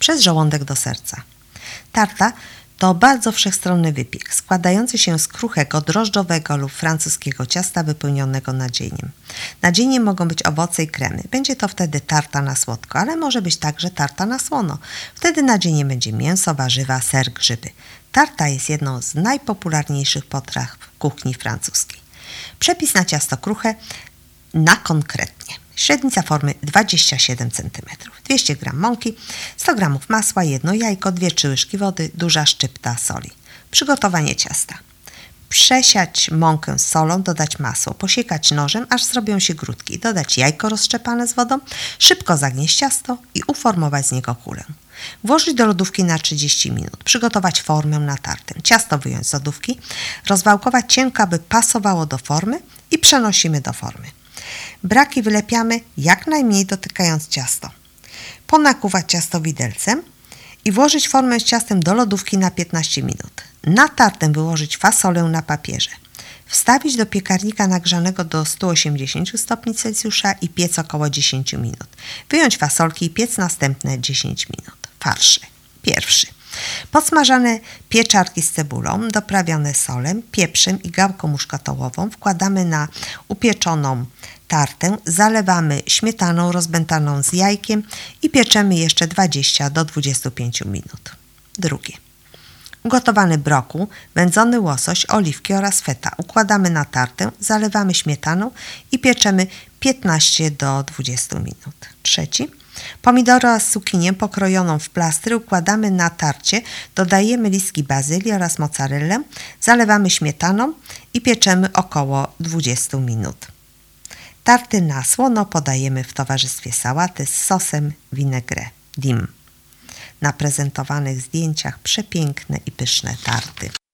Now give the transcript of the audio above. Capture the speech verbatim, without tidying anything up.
przez żołądek do serca. Tarta to bardzo wszechstronny wypiek, składający się z kruchego, drożdżowego lub francuskiego ciasta wypełnionego nadzieniem. Nadzieniem mogą być owoce i kremy. Będzie to wtedy tarta na słodko, ale może być także tarta na słono. Wtedy nadzieniem będzie mięso, warzywa, ser, grzyby. Tarta jest jedną z najpopularniejszych potraw w kuchni francuskiej. Przepis na ciasto kruche na konkretnie. Średnica formy dwadzieścia siedem centymetrów, dwieście gramów mąki, sto gramów masła, jedno jajko, dwie trzy łyżki wody, duża szczypta soli. Przygotowanie ciasta. Przesiać mąkę z solą, dodać masło, posiekać nożem, aż zrobią się grudki, dodać jajko rozszczepane z wodą, szybko zagnieść ciasto i uformować z niego kulę. Włożyć do lodówki na trzydzieści minut, przygotować formę na tartę. Ciasto wyjąć z lodówki, rozwałkować cienko, aby pasowało do formy i przenosimy do formy. Braki wylepiamy jak najmniej dotykając ciasto. Ponakuwać ciasto widelcem i włożyć formę z ciastem do lodówki na piętnaście minut. Na tartę wyłożyć fasolę na papierze. Wstawić do piekarnika nagrzanego do stu osiemdziesięciu stopni Celsjusza i piec około dziesięć minut. Wyjąć fasolki i piec następne dziesięć minut. Farsze. Pierwszy. Podsmażane pieczarki z cebulą, doprawione solem, pieprzem i gałką muszkatołową wkładamy na upieczoną tartę, zalewamy śmietaną rozbętaną z jajkiem i pieczemy jeszcze dwadzieścia do dwudziestu pięciu minut. Drugie. Ugotowany brokuł, wędzony łosoś, oliwki oraz feta układamy na tartę, zalewamy śmietaną i pieczemy piętnaście do dwudziestu minut. Trzeci. Pomidory oraz cukinię pokrojoną w plastry układamy na tarcie, dodajemy listki bazylii oraz mozzarellę, zalewamy śmietaną i pieczemy około dwudziestu minut. Tarty na słono podajemy w towarzystwie sałaty z sosem vinaigrette dim. Na prezentowanych zdjęciach przepiękne i pyszne tarty.